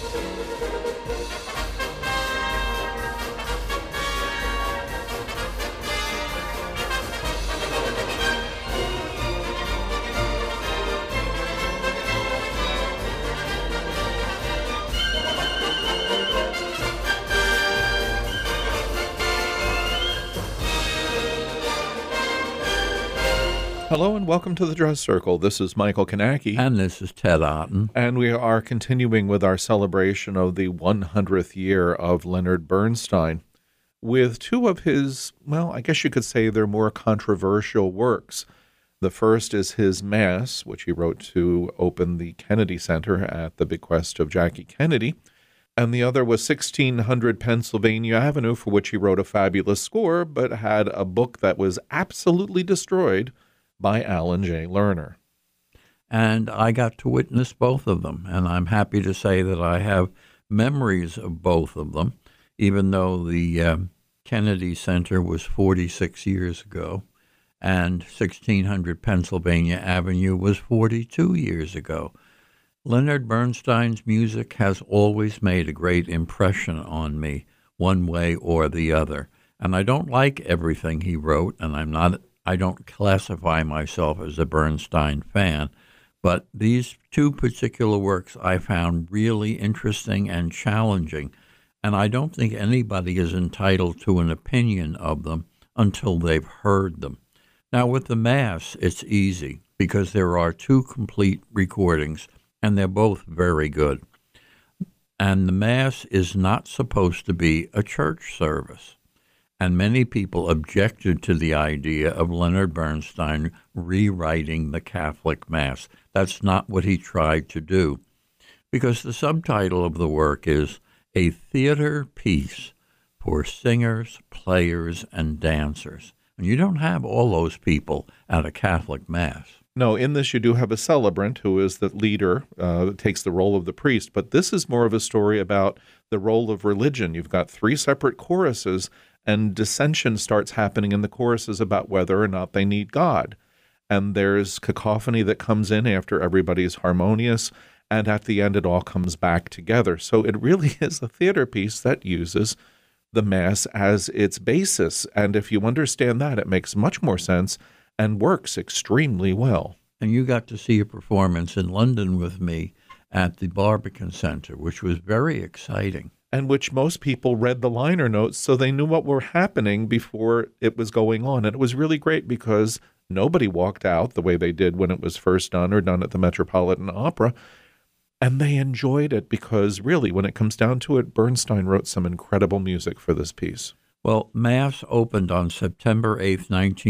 Hello and welcome to the Dress Circle. This is Michael Kanacki. And this is Ted Otten. And we are continuing with our celebration of the 100th year of Leonard Bernstein with two of his, well, I guess you could say they're more controversial works. The first is his Mass, which he wrote to open the Kennedy Center at the bequest of Jackie Kennedy. And the other was 1600 Pennsylvania Avenue, for which he wrote a fabulous score, but had a book that was absolutely destroyed by Alan J. Lerner. And I got to witness both of them, and I'm happy to say that I have memories of both of them, even though the Kennedy Center was 46 years ago, and 1600 Pennsylvania Avenue was 42 years ago. Leonard Bernstein's music has always made a great impression on me, one way or the other. And I don't like everything he wrote, and I don't classify myself as a Bernstein fan, but these two particular works I found really interesting and challenging, and I don't think anybody is entitled to an opinion of them until they've heard them. Now, with the Mass, it's easy because there are two complete recordings, and they're both very good. And the Mass is not supposed to be a church service. And many people objected to the idea of Leonard Bernstein rewriting the Catholic Mass. That's not what he tried to do, because the subtitle of the work is A Theater Piece for Singers, Players, and Dancers. And you don't have all those people at a Catholic Mass. No, in this you do have a celebrant who is the leader, takes the role of the priest, but this is more of a story about the role of religion. You've got three separate choruses, and dissension starts happening in the choruses about whether or not they need God. And there's cacophony that comes in after everybody's harmonious, and at the end it all comes back together. So it really is a theater piece that uses the Mass as its basis. And if you understand that, it makes much more sense and works extremely well. And you got to see a performance in London with me at the Barbican Center, which was very exciting. And which most people read the liner notes so they knew what were happening before it was going on. And it was really great because nobody walked out the way they did when it was first done or done at the Metropolitan Opera. And they enjoyed it because really, when it comes down to it, Bernstein wrote some incredible music for this piece. Well, Mass opened on September 8th,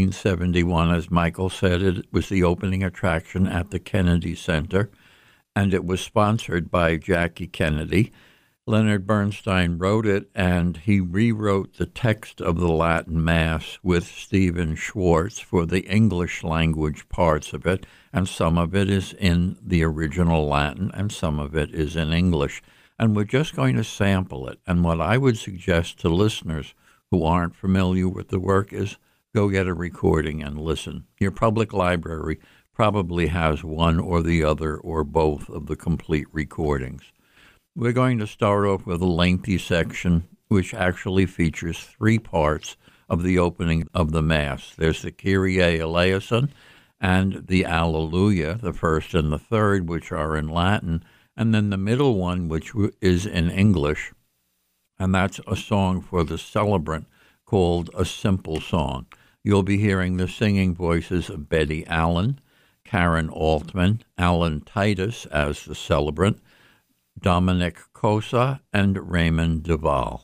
1971. As Michael said, it was the opening attraction at the Kennedy Center, and it was sponsored by Jackie Kennedy. Leonard Bernstein wrote it, and he rewrote the text of the Latin Mass with Stephen Schwartz for the English language parts of it, and some of it is in the original Latin, and some of it is in English. And we're just going to sample it. And what I would suggest to listeners who aren't familiar with the work is go get a recording and listen. Your public library probably has one or the other or both of the complete recordings. We're going to start off with a lengthy section which actually features three parts of the opening of the Mass. There's the Kyrie eleison and the Alleluia, the first and the third, which are in Latin, and then the middle one, which is in English, and that's a song for the celebrant called A Simple Song. You'll be hearing the singing voices of Betty Allen, Karen Altman, Alan Titus as the celebrant, Dominic Cosa, and Raymond Duval.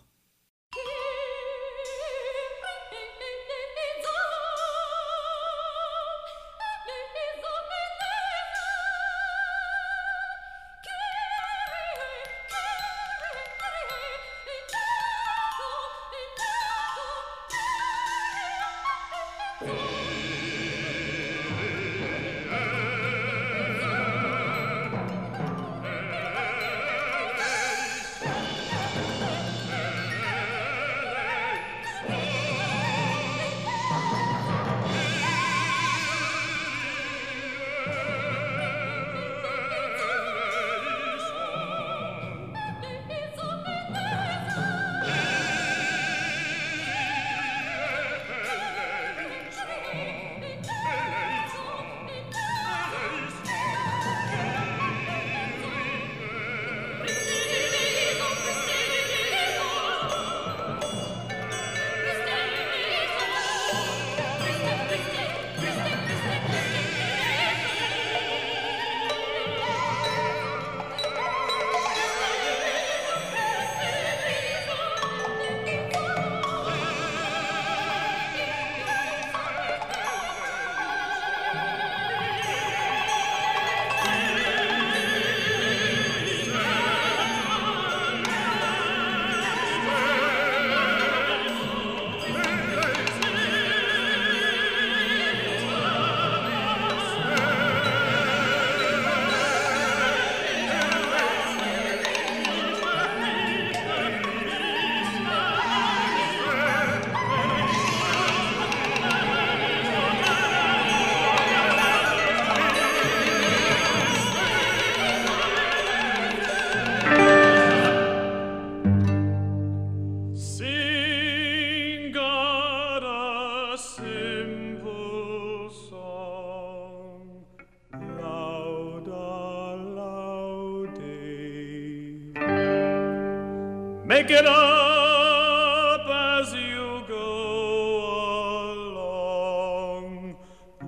Make it up as you go along.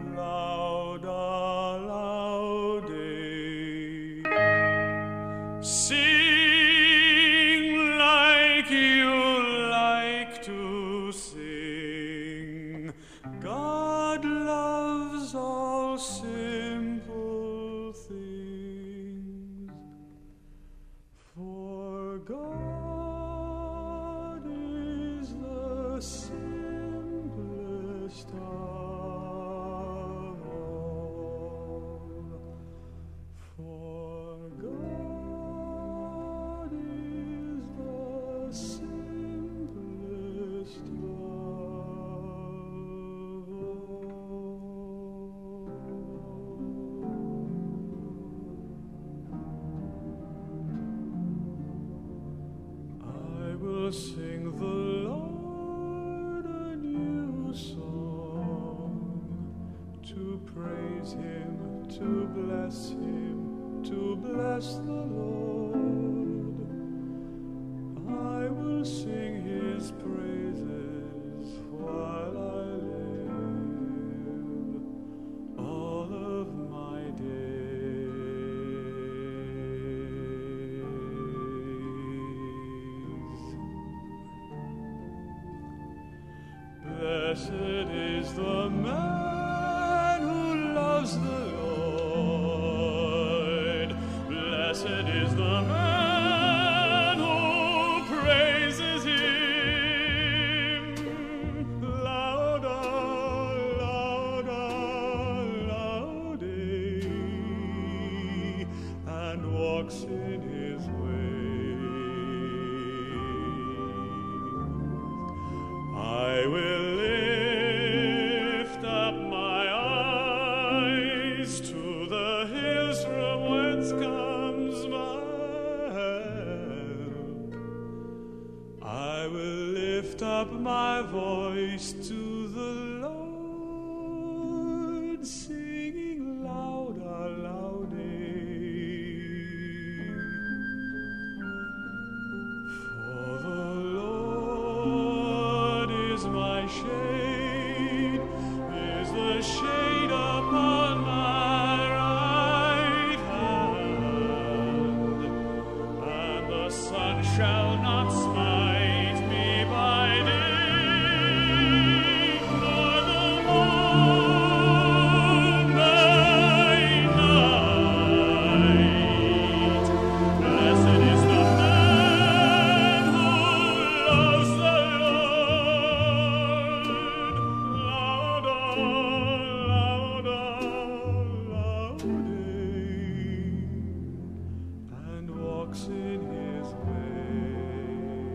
Lauda, laude. Sing like you like to sing. God loves all simple things. For God is the simplest of all. For God is the simplest of all. I will sing the Lord a new song, to praise him, to bless him, to bless the Lord. I will sing his praises while I live, all of my days. Blessed is the man who loves the Lord. Blessed is the man who praises him. Lauda, lauda, laude, and walks in his ways. I will lift up my eyes to the hills from whence comes my help. I will lift up my voice to the Lord, singing louder, louder. For the Lord is my shade, is the shade upon my right hand, and the sun shall not smite me by day, nor the moon by night. Blessed is the man who loves the Lord. Lauda, lauda, laude, and walks in his ways.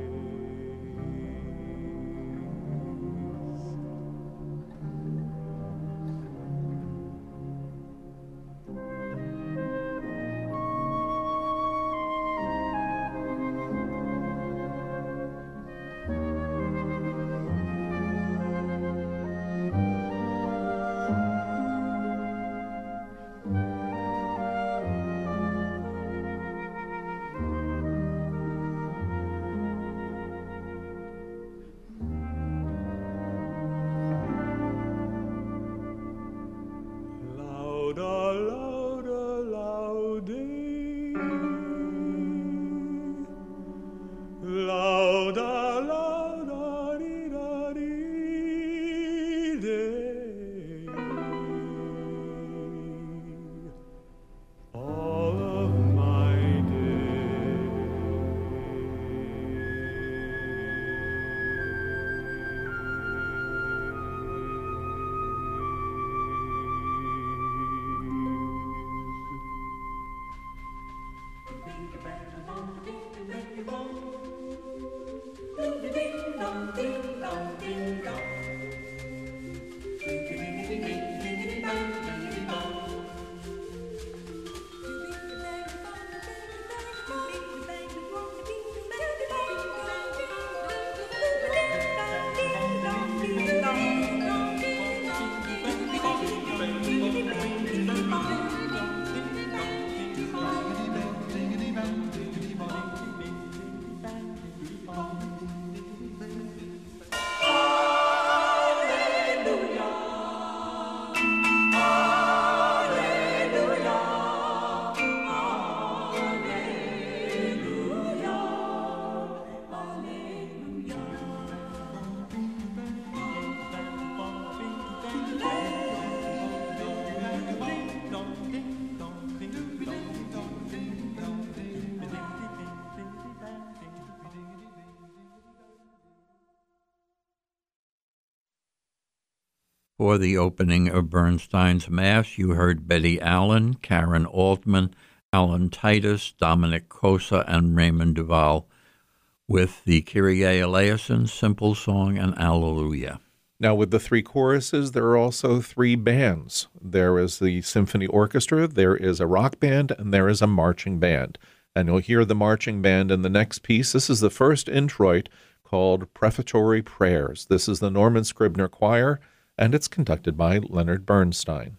For the opening of Bernstein's Mass, you heard Betty Allen, Karen Altman, Alan Titus, Dominic Cosa, and Raymond Duval with the Kyrie Eleison, Simple Song, and Alleluia. Now, with the three choruses, there are also three bands. There is the symphony orchestra, there is a rock band, and there is a marching band. And you'll hear the marching band in the next piece. This is the first introit called Prefatory Prayers. This is the Norman Scribner Choir, and it's conducted by Leonard Bernstein.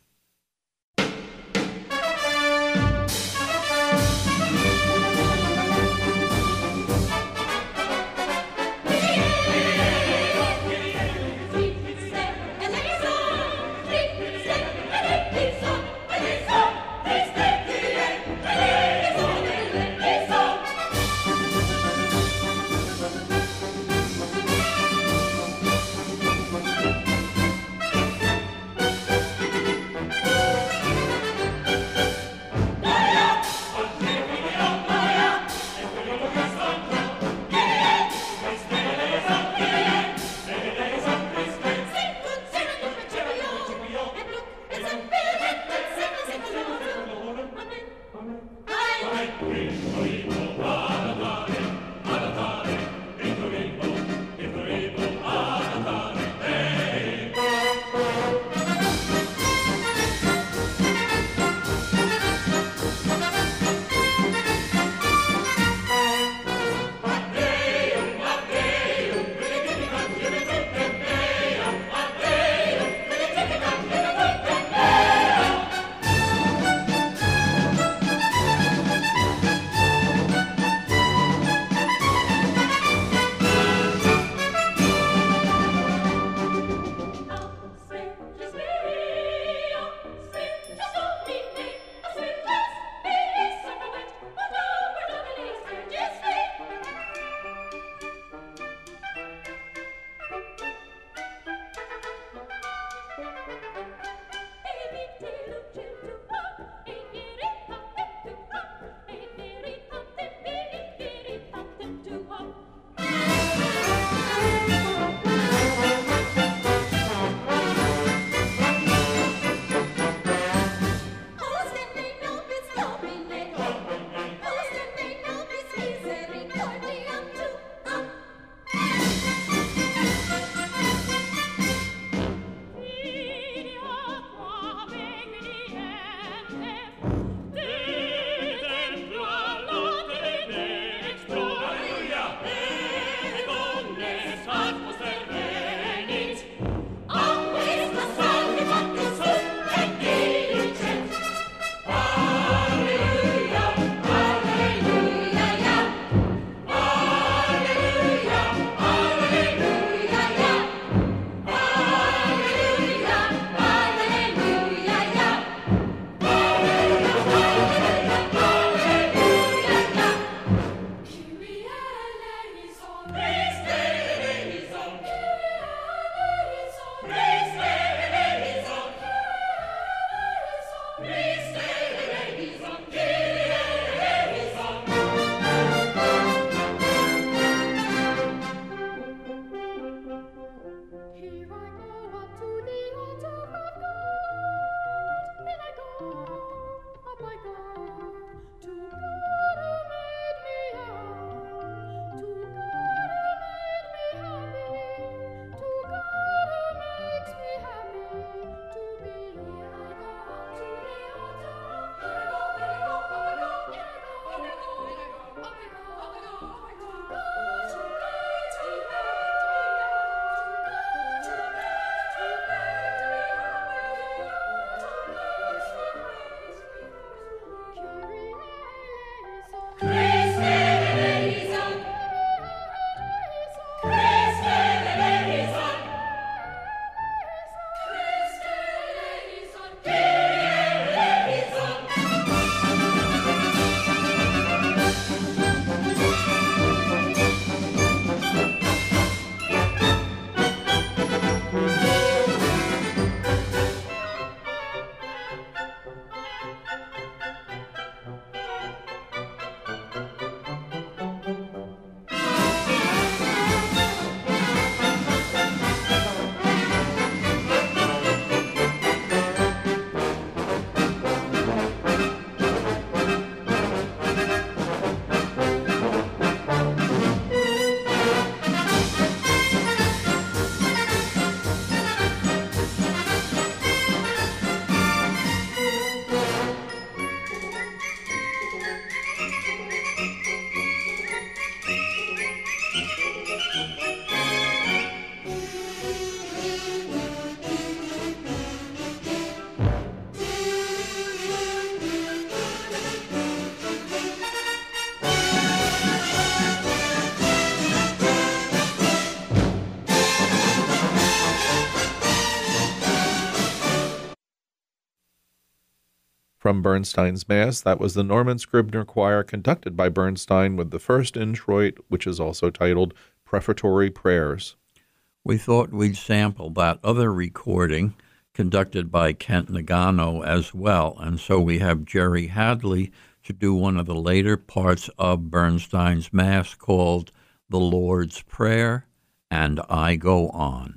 from Bernstein's Mass. That was the Norman Scribner Choir, conducted by Bernstein, with the first introit, which is also titled Prefatory Prayers. We thought we'd sample that other recording conducted by Kent Nagano as well, and so we have Jerry Hadley to do one of the later parts of Bernstein's Mass called The Lord's Prayer, and I Go On.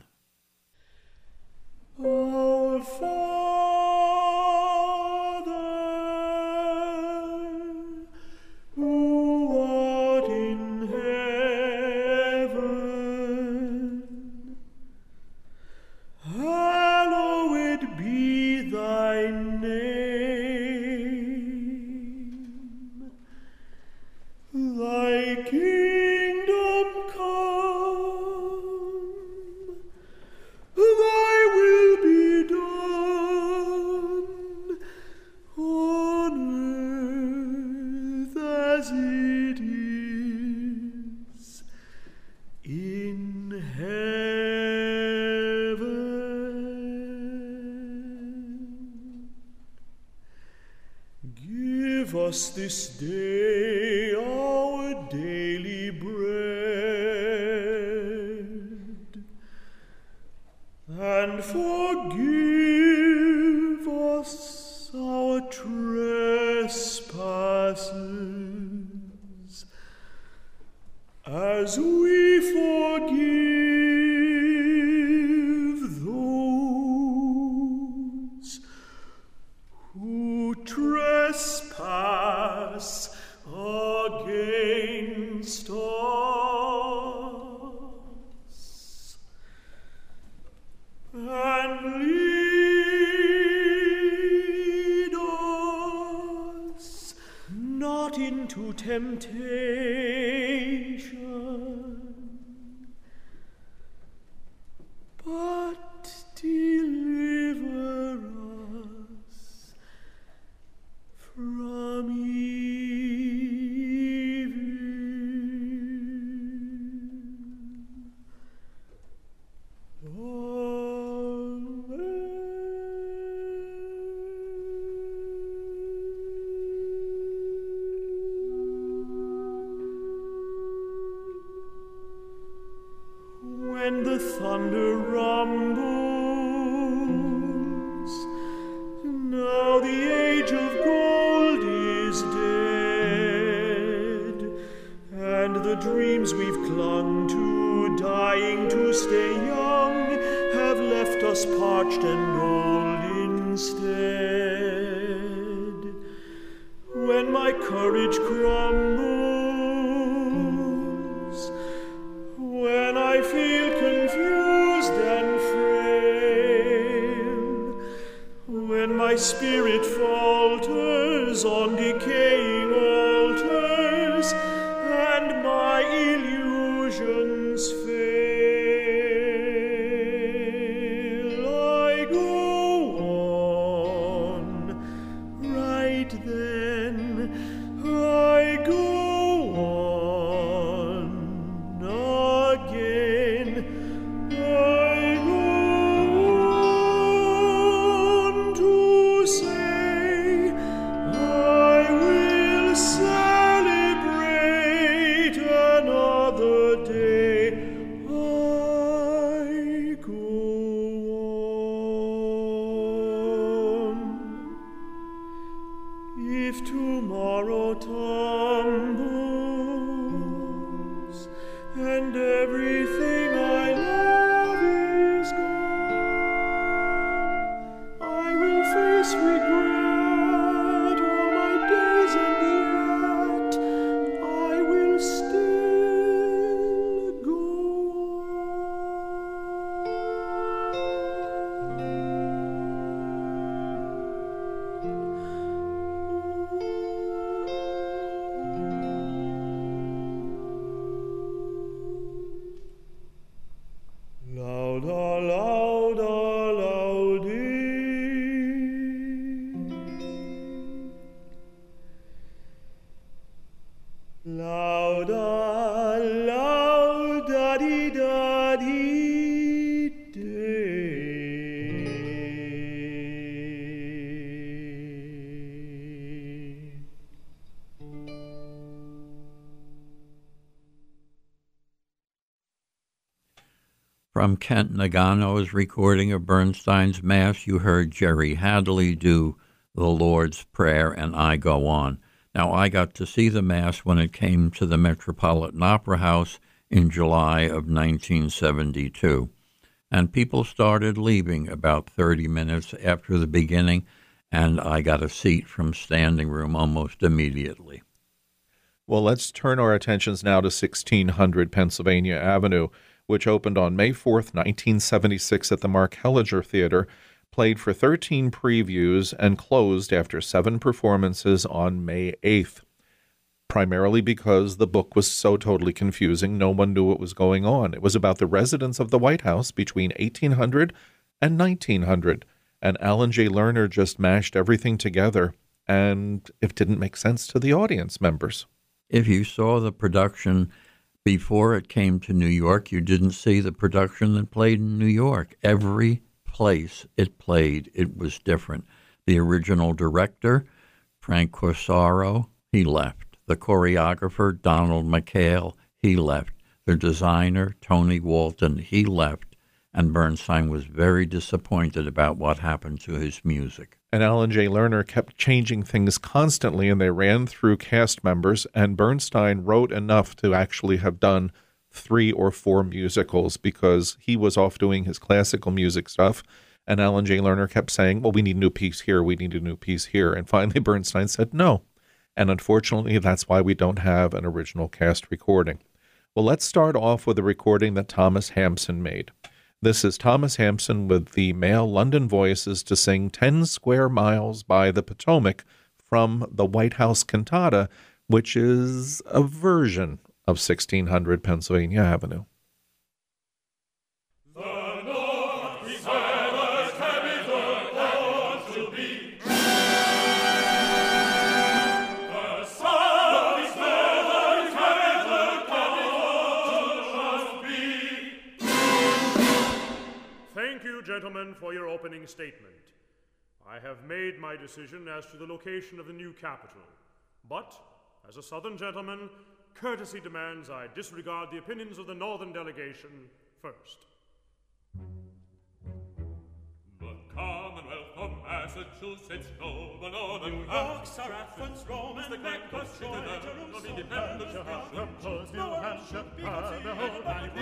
Our Father, who art in heaven, hallowed be thy name. Thy kingdom come, thy will be done on earth as it is in heaven. Give us this day our daily bread, and forgive us our trespasses, as we forgive those who trespass against us. And lead us not into temptation, but deliver us from evil. When the thunder rumbles, now the age of gold is dead, and the dreams we've clung to, dying to stay young, have left us parched and old instead. When my courage crumbles, when I feel confused and frail, when my spirit falters on decaying altars, and my illusions fail, I go on, right then, I go on again, I go on to say, I will celebrate another day, I go on. If tomorrow tumbles and everything I love is gone, I will face regret all my days, and yet I will still go on. From Kent Nagano's recording of Bernstein's Mass, you heard Jerry Hadley do the Lord's Prayer and I Go On. Now, I got to see the Mass when it came to the Metropolitan Opera House in July of 1972. And people started leaving about 30 minutes after the beginning, and I got a seat from standing room almost immediately. Well, let's turn our attentions now to 1600 Pennsylvania Avenue, which opened on May 4th, 1976 at the Mark Hellinger Theater, played for 13 previews, and closed after 7 performances on May 8th. Primarily because the book was so totally confusing, no one knew what was going on. It was about the residents of the White House between 1800 and 1900, and Alan J. Lerner just mashed everything together, and it didn't make sense to the audience members. If you saw the production before it came to New York, you didn't see the production that played in New York. Every place it played, it was different. The original director, Frank Corsaro, he left. The choreographer, Donald McHale, he left. The designer, Tony Walton, he left. And Bernstein was very disappointed about what happened to his music. And Alan J. Lerner kept changing things constantly, and they ran through cast members, and Bernstein wrote enough to actually have done 3 or 4 musicals because he was off doing his classical music stuff, and Alan J. Lerner kept saying, well, we need a new piece here, we need a new piece here, and finally Bernstein said no. And unfortunately, that's why we don't have an original cast recording. Well, let's start off with a recording that Thomas Hampson made. This is Thomas Hampson with the male London Voices to sing 10 Square Miles by the Potomac from the White House Cantata, which is a version of 1600 Pennsylvania Avenue. Gentlemen, for your opening statement. I have made my decision as to the location of the new capital, but, as a Southern gentleman, courtesy demands I disregard the opinions of the Northern delegation first. The Commonwealth of Massachusetts, Nova Northern New York, Sir Athens, Rome, and Memphis, Troy, Jerusalem, Naples, New Hampshire, Idaho,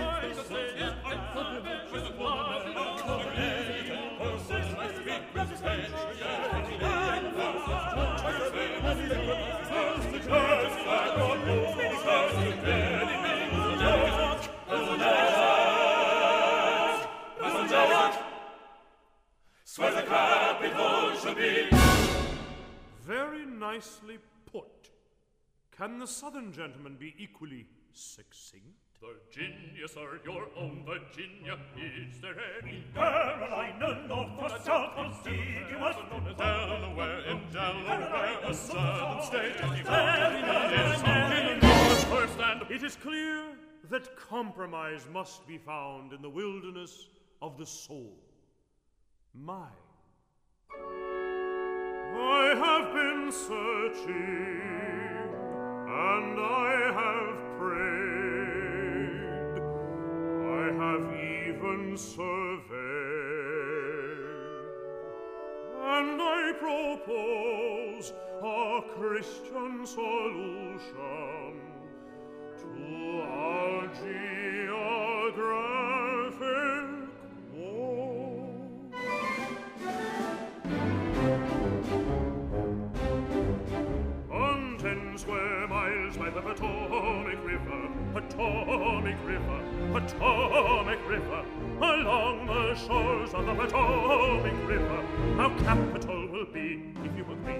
where the capital should be. Very nicely put. Can the Southern gentleman be equally succinct? Virginia, sir, your own Virginia. Is there any Carolina, Norfolk, South, contiguous, Delaware, in Delaware, a southern state? It is clear that compromise must be found in the wilderness of the soul. Mine. I have been searching, and I have prayed, I have even surveyed, and I propose a Christian solution to our geographic woe. On 10 square miles by the Potomac River, Potomac River, Potomac River, along the shores of the Potomac River, our capital will be, if you agree.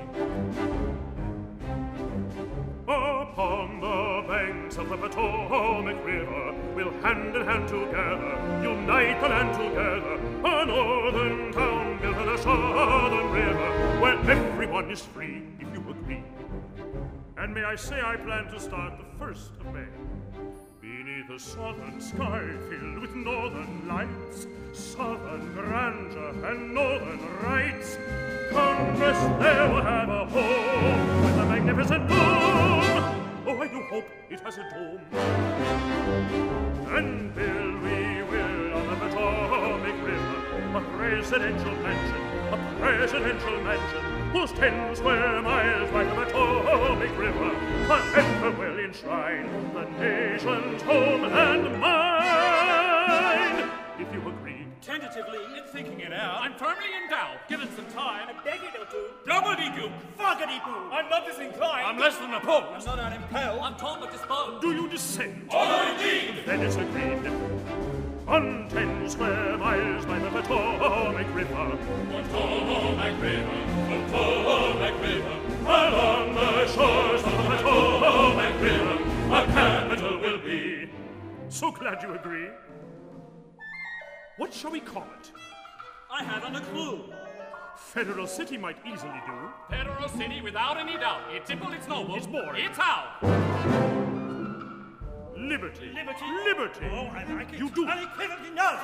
Upon the banks of the Potomac River, we'll hand in hand together, unite the land together, a northern town built on a southern river, where everyone is free, if you agree. And may I say I plan to start the 1st of May. Beneath a southern sky filled with northern lights, southern grandeur and northern rights, Congress there will have a home with a magnificent dome. Oh, I do hope it has a dome. And build we will on the presidential mansion, whose 10 square miles by the Potomac River forever will enshrine the nation's home and mine. If you agree, tentatively, In thinking it out, I'm firmly in doubt. Give it some time. I beg you to do. Double-de-goop. Fuckity-boo. I'm not disinclined. I'm less than opposed. I'm not unimpelled. I'm torn but disposed. do you dissent? Oh, indeed. Then it's agreed. On 10 square miles by the Potomac River, Potomac River, along the shores of the Potomac River, our capital will be. So glad you agree. What shall we call it? I haven't a clue. Federal City might easily do. Federal City without any doubt. It's simple, it's noble. It's boring. It's how. Liberty. Liberty? Liberty. Oh, I like it. You do. Unequivocally no.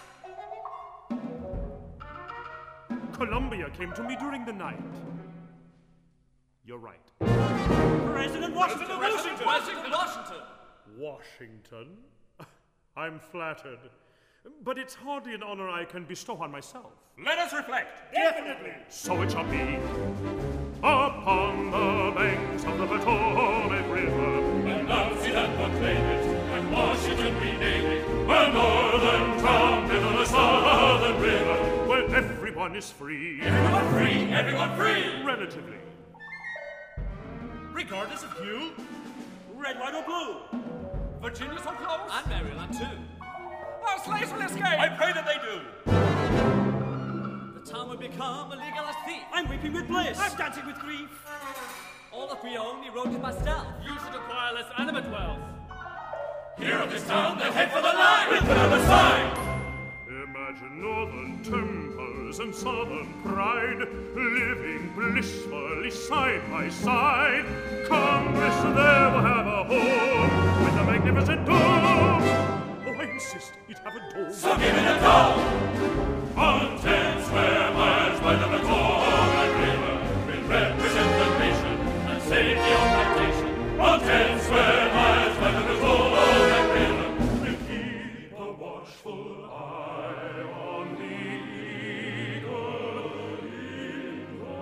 Columbia came to me during the night. You're right. President Washington. Washington. Washington? I'm flattered. But it's hardly an honor I can bestow on myself. Let us reflect. Definitely. So it shall be. Upon the banks of the Potomac River, Announce it and proclaim it, and Washington rename it, a northern town middle of a southern river. where everyone is free. Everyone free, everyone free. Relatively. Regardless of hue, Red, white, or blue. Virginia so close. And Maryland, too. Our slaves will escape. I pray that they do. The town will become a legalized thief. I'm weeping with bliss. I'm dancing with grief. All that we own eroded by stealth. You should acquire less animate wealth. Here of this town, they'll head for the line. We'll put up a sign. Imagine northern temples and southern pride living blissfully side by side. Congress there will have a home with a magnificent dome. Oh, I insist it have a dome. So give it a go. On 10 square miles by the Potomac River, we'll represent the nation and save the old plantation. On 10 square miles by the Potomac River, we'll keep a watchful eye on the eagle in the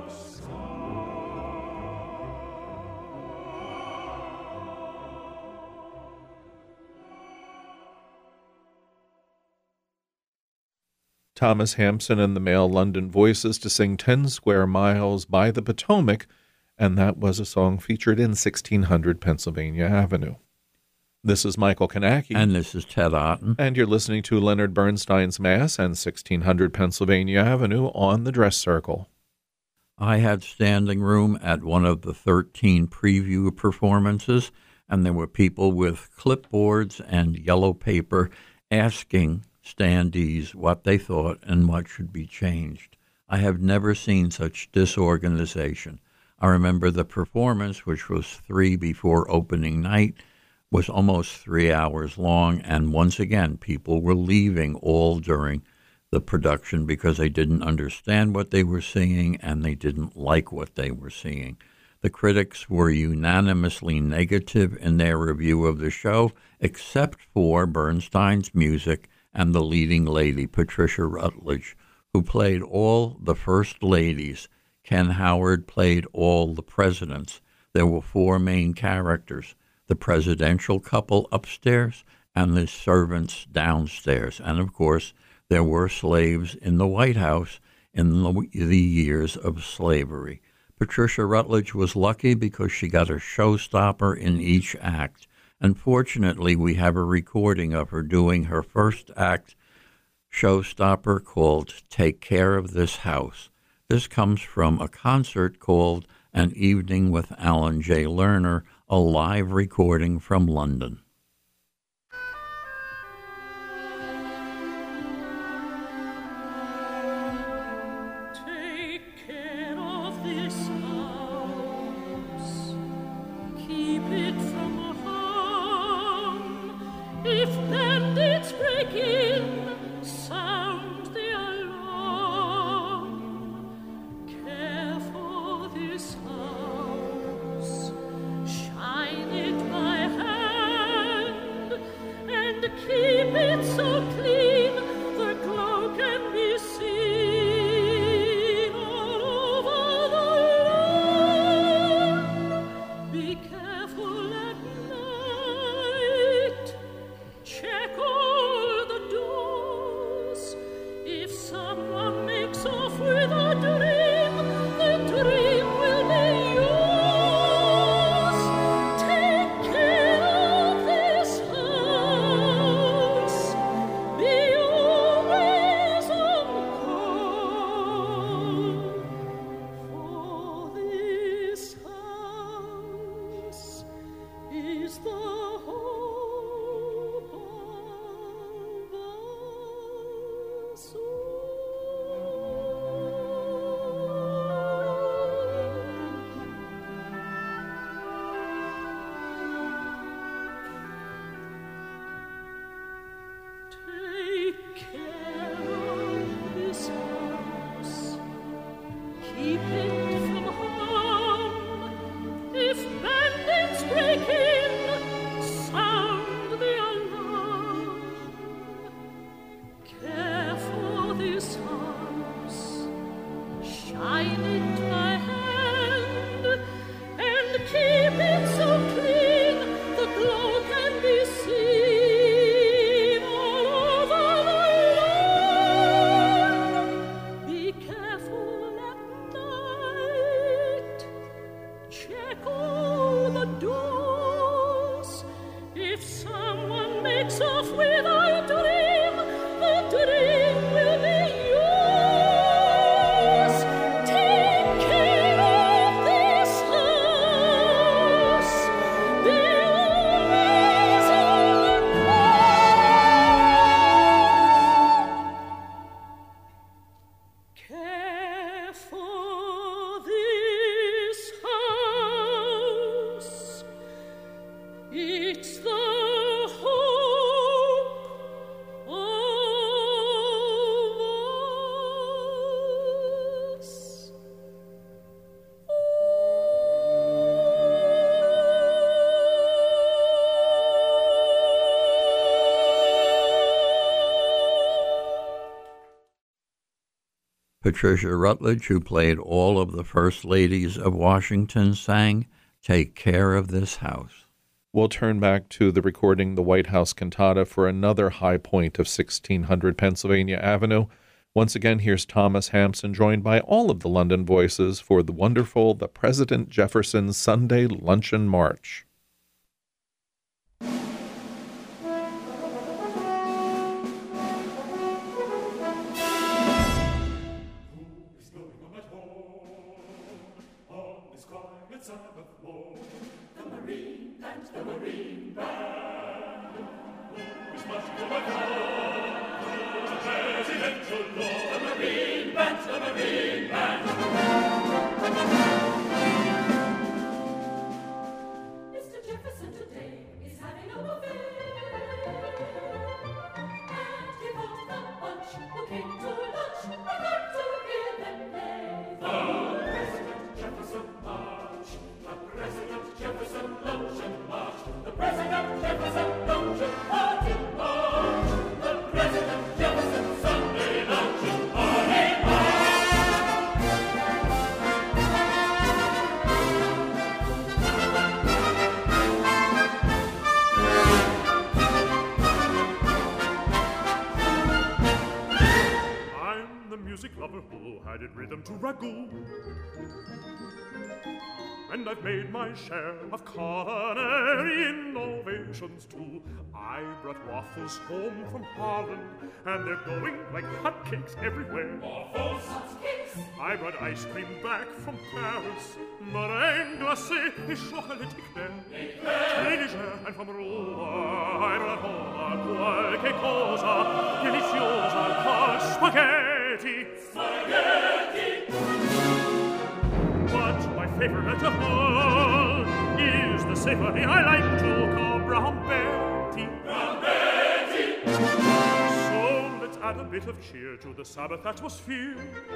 Thomas Hampson and the Male London Voices to sing 10 Square Miles by the Potomac, and that was a song featured in 1600 Pennsylvania Avenue. This is Michael Kanacki. And this is Ted Otten. And you're listening to Leonard Bernstein's Mass and 1600 Pennsylvania Avenue on the Dress Circle. I had standing room at one of the 13 preview performances, and there were people with clipboards and yellow paper asking standees what they thought and what should be changed. I have never seen such disorganization. I remember the performance, which was 3 before opening night, was almost 3 hours long, and once again, people were leaving all during the production because they didn't understand what they were seeing and they didn't like what they were seeing. The critics were unanimously negative in their review of the show, except for Bernstein's music and the leading lady, Patricia Rutledge, who played all the first ladies. Ken Howard played all the presidents. There were 4 main characters, the presidential couple upstairs and the servants downstairs. And, of course, there were slaves in the White House in the years of slavery. Patricia Rutledge was lucky because she got a showstopper in each act. Unfortunately, we have a recording of her doing her first act showstopper called Take Care of This House. This comes from a concert called An Evening with Alan J. Lerner, a live recording from London. Take care of this house, keep it from harm. If bandits break in, sound the alarm. Care for this house, shine it by hand, and keep it so clean the glow can be takes off with our dream, the dream will be yours. Take care of this house. Be always on care for this house. It's the hope of us. Patricia Rutledge, who played all of the First Ladies of Washington, sang Take Care of This House. We'll turn back to the recording The White House Cantata for another high point of 1600 Pennsylvania Avenue. Once again, here's Thomas Hampson, joined by all of the London Voices for the wonderful The President Jefferson Sunday Luncheon March. Is going home at home on this quiet Sabbath morn? The Marine and the Marine Band. Who's marching home at home? The presidential law. The Marine Band, the Marine Band. Mr. Jefferson today is having a buffet, and he brought the bunch who came to lunch. We got to hear them play. The President Jefferson March. The President Jefferson Luncheon March. The President Jefferson Luncheon Party March. The President Jefferson Sunday Luncheon Party I'm the music lover who added rhythm to ragout. And I've made my share of culinary innovations too. I brought waffles home from Holland, and they're going like hotcakes everywhere. Waffles, hotcakes. I brought ice cream back from Paris, meringue glacé et chocolat éclair. Très léger, and from Roma I brought home qualche cosa deliziosa called spaghetti. But my favorite of all is the savory I like to call brown Betty. Brown Betty. So let's add a bit of cheer to the Sabbath atmosphere.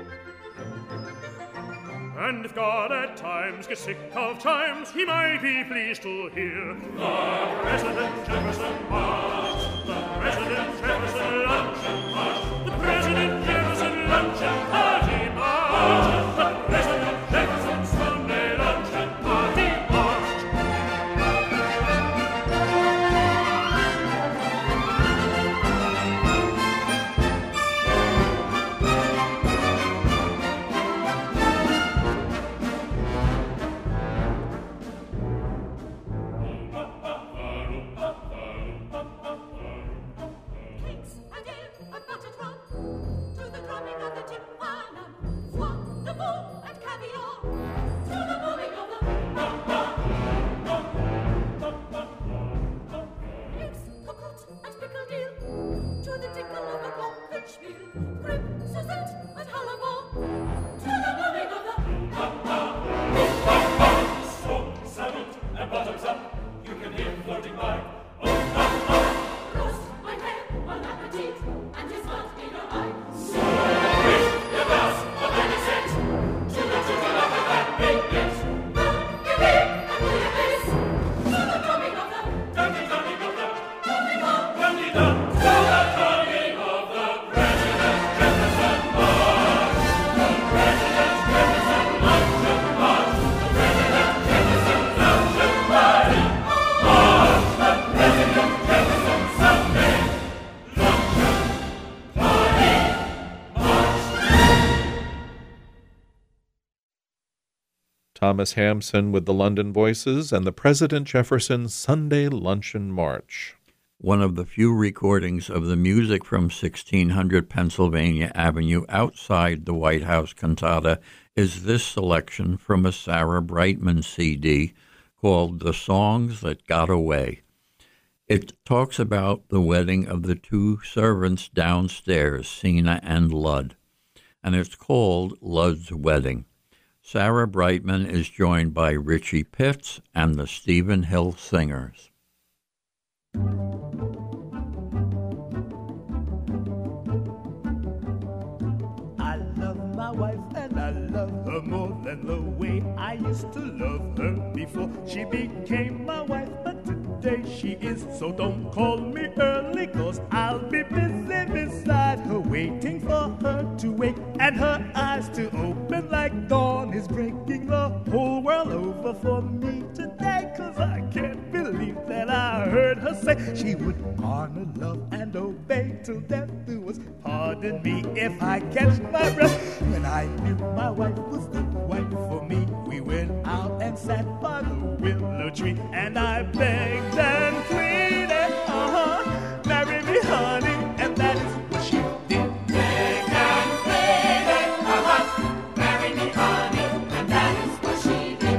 And if God at times gets sick of chimes, he might be pleased to hear the President Jefferson March, the President Jefferson Luncheon March, the President Jefferson Luncheon Party March, the President Jefferson Sunday Luncheon Party March. Cakes and ale and buttered rum, to the drumming of the tympanum, foie de veau and caviar, to the booming of the eggs, cocotte and pickled eel, to the tinkle of the glockenspiel, rib, Suzette and hallaball, to the booming of the So, salute and bottoms up, you can hear floating by. roast, mein Herr, bon appetit, and his mouth in your eye. Your glass of any set, to the tickle of the fat baguette. Give me and do your best, to the drumming of the Drumming of the, booming of drumming of, to the drumming of the President Jefferson March. The President Jefferson Luncheon March. The President Jefferson Luncheon Party March. The President Jefferson Sunday Luncheon Party March. Thomas Hampson with the London Voices and the President Jefferson Sunday Luncheon March. One of the few recordings of the music from 1600 Pennsylvania Avenue outside the White House cantata is this selection from a Sarah Brightman CD called The Songs That Got Away. It talks about the wedding of the two servants downstairs, Sina and Lud, and it's called Lud's Wedding. Sarah Brightman is joined by Richie Pitts and the Stephen Hill Singers. I love my wife and I love her more than the way I used to love her before she became my wife, but today she is. So don't call me early, 'cause I'll be busy beside her, waiting for her to wake and her eyes to open like dawn is breaking the whole world over for me today. 'Cause I can't believe that I heard her say she would honor, love, and obey till death do us. Pardon me if I catch my breath. When I knew my wife was the wife for me, we went out and sat by the willow tree, and I begged and pleaded, marry me, honey, and that is what she did. Beg and pleaded, marry me, honey, and that is what she did.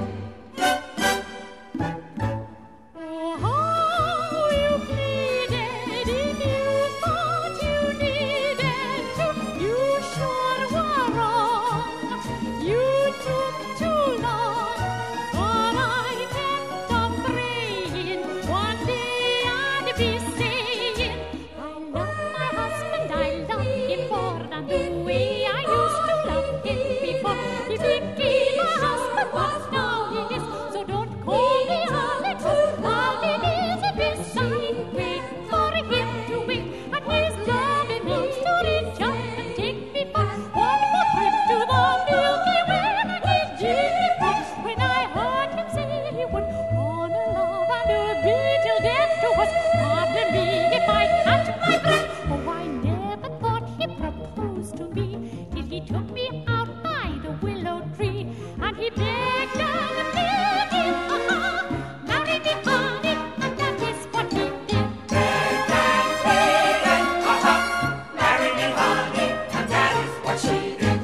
Oh, how you pleaded, if you thought you needed to, you sure were wrong. You took too long, but I kept on praying. One day I'd be saying, I love my husband, I love him more than the way I used to love him before. He became my husband, but now he is. So don't call me Alex, I'll be busy beside. Wait for him to wake, and his loving arms to reach up and take me for one more trip to the Milky Way. And he did me proud when I heard him say he would honor, love, and obey till death do us. Pardon me if I catch my breath. Oh, I never thought he proposed to me till he took me out by the willow tree, and he begged and pleaded, marry me, honey, and that is what he did. Begged and pleaded, marry me, honey, and that is what she did.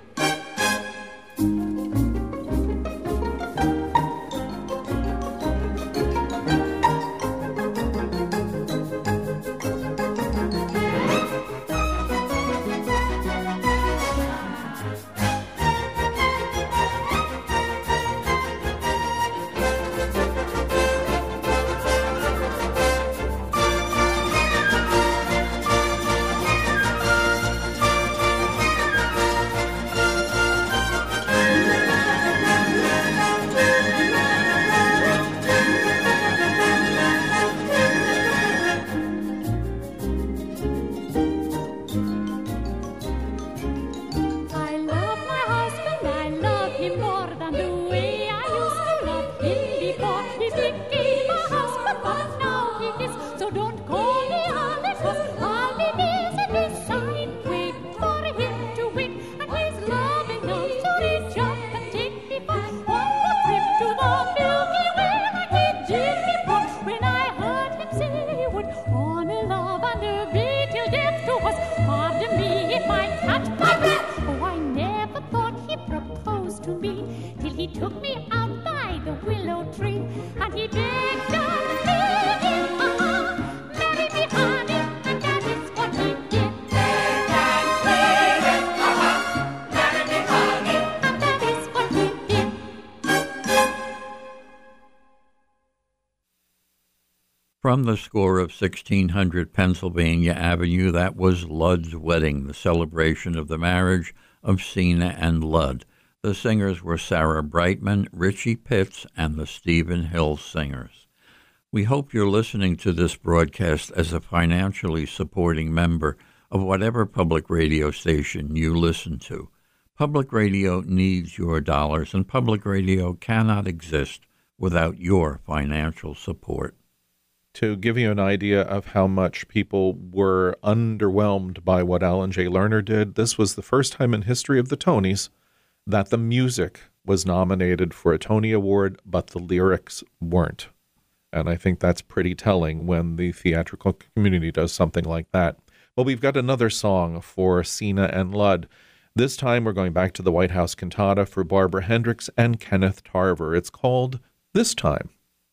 I love my husband, I love him more than the way I used to love him before. He became my husband, but now he is. So don't call me Alex, 'cause I'll be busy beside. Wait for him to wake, and his loving arms to reach up and take me for one more trip to the Milky Way. And he did me proud when I heard him say he would honor, love, and obey till death do us. Pardon me if I catch my breath. Oh, I never thought he proposed to me till he took me out by the willow tree, and he begged and pleaded, marry me, honey, and that is what he did. Begged and pleaded, marry me, honey, and that is what he did. From the score of 1600 Pennsylvania Avenue, that was Lud's Wedding, the celebration of the marriage of Sina and Lud. The singers were Sarah Brightman, Richie Pitts, and the Stephen Hill Singers. We hope you're listening to this broadcast as a financially supporting member of whatever public radio station you listen to. Public radio needs your dollars, and public radio cannot exist without your financial support. To give you an idea of how much people were underwhelmed by what Alan J. Lerner did, this was the first time in history of the Tonys that the music was nominated for a Tony Award, but the lyrics weren't. And I think that's pretty telling when the theatrical community does something like that. Well, we've got another song for Sina and Lud. This time we're going back to the White House Cantata for Barbara Hendricks and Kenneth Tarver. It's called This Time.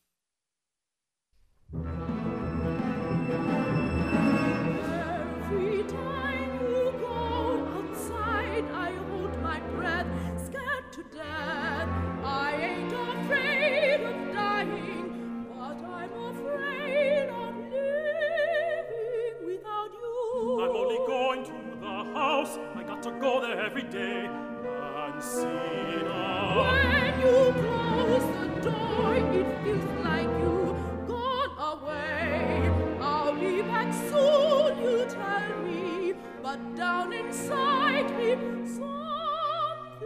Every time you go outside, I hold my breath, scared to death. I ain't afraid of dying, but I'm afraid of living without you. I'm only going to the house. I got to go there every day. And see now. When you close the door, it feels like you gone away. I'll be back soon, you tell me, but down inside me, something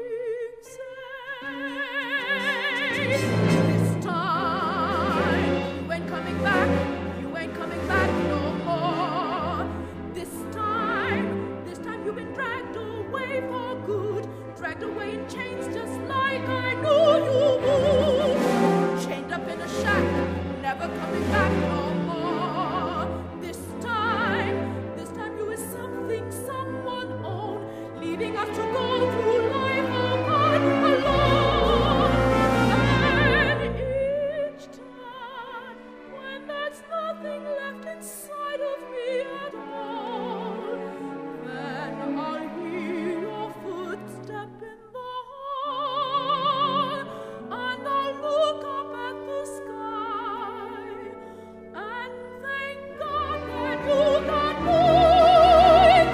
says, this time you ain't coming back. You ain't coming back no more. This time you've been dragged away for good, dragged away in chains just like I knew you would. Chained up in a shack, never coming back no more. This time you is something someone own, leaving us to go through life apart alone. And each time, when there's nothing left inside of me at all, then I'll hear your footstep in the hall, and I'll look up at the sky and thank God that you got moving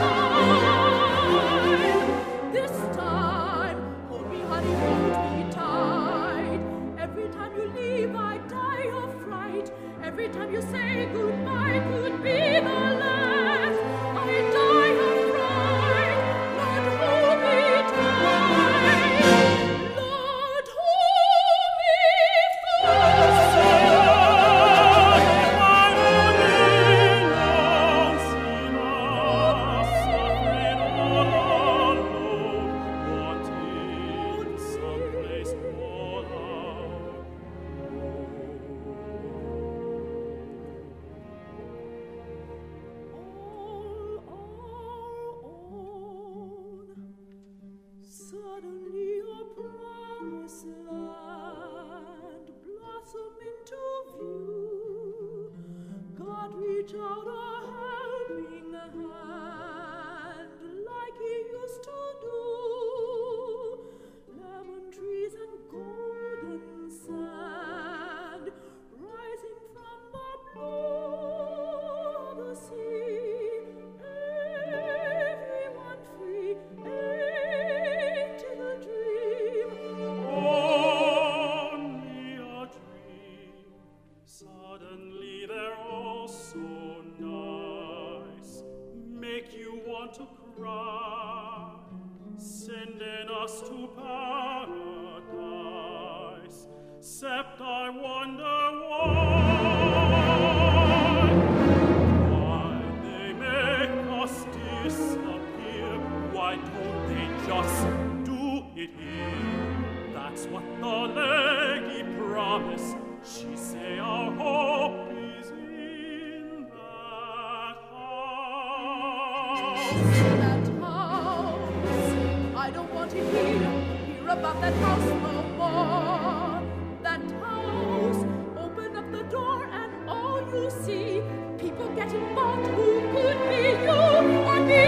this time. Hold me, honey, hold me tight. Every time you leave, I die of fright. Every time you say goodbye could be the last, I die of fright. Lord, hold me tight. Lord, hold me fast. Suddenly your promised land blossom into view. God reach out a helping hand like He used to do. Lemon trees and golden sand rising from the blue of the sea. Everyone free. Ain't it a dream? Only a dream. Suddenly they're all so nice. Make you want to cry. Sending us to paradise. Except I wonder why they make us disappear. Why don't they just do it here? That's what the lady promised. She say our hope is in that house. That house, I don't want to hear about that house no more. That house, open up the door and all you see, people getting bought who could be you or me.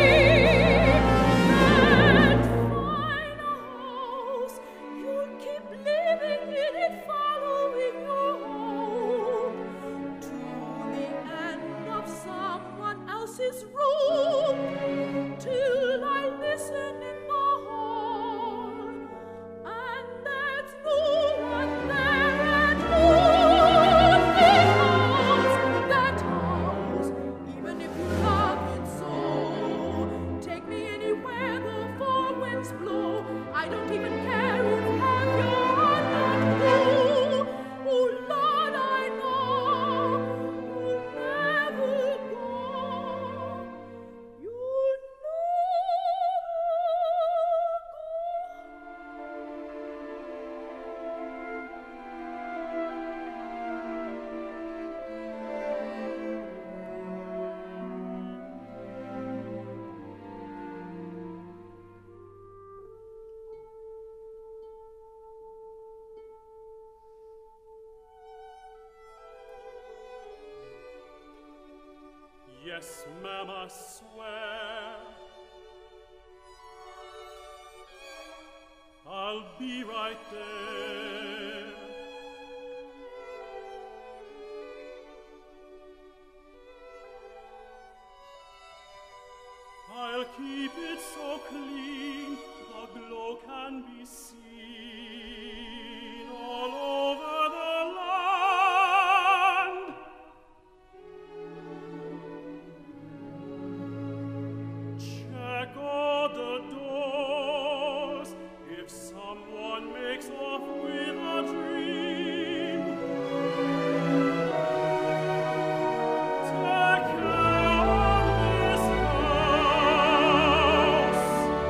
That fine house, you'll keep living in it, following your home to the end of someone else's room, till I listen in the hall, and there's no one there at all. That house, even if you love it so, take me anywhere the four winds blow. I don't even care if half your heart not true. Oh Lord, I know you'll never go. Yes, ma'am, I swear. I'll be right there. I'll keep it so clean, the glow can be seen all over the land. Check all the doors, if someone makes off with a dream. Take care of this house.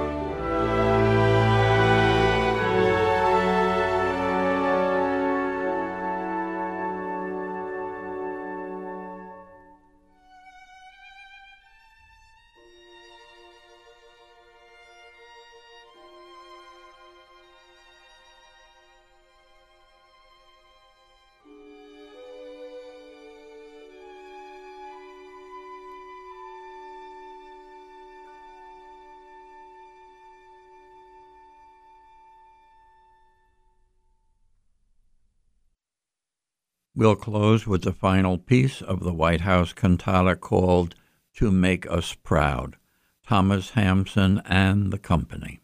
We'll close with the final piece of the White House cantata called To Make Us Proud, Thomas Hampson and the Company.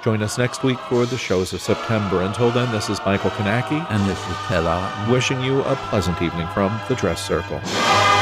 Join us next week for the shows of September. Until then, this is Michael Kanaki. And this is Ted Otten. Wishing you a pleasant evening from the Dress Circle.